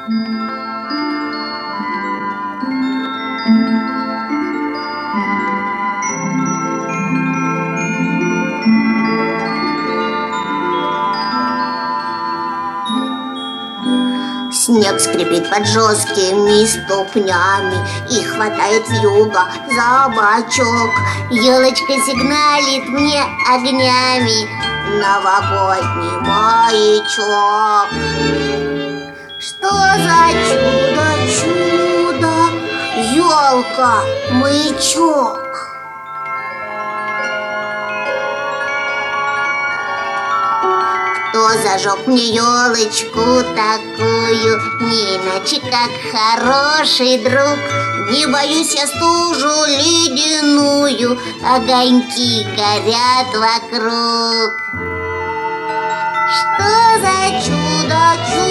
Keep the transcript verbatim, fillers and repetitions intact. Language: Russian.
Снег скрипит под жесткими ступнями и хватает вьюга за бочок. Елочка сигналит мне огнями, новогодний маячок. Что за чудо, чудо, елка, маячок? Кто зажег мне елочку такую, не иначе как хороший друг? Не боюсь я стужу ледяную, огоньки горят вокруг. Что за чудо, чудо?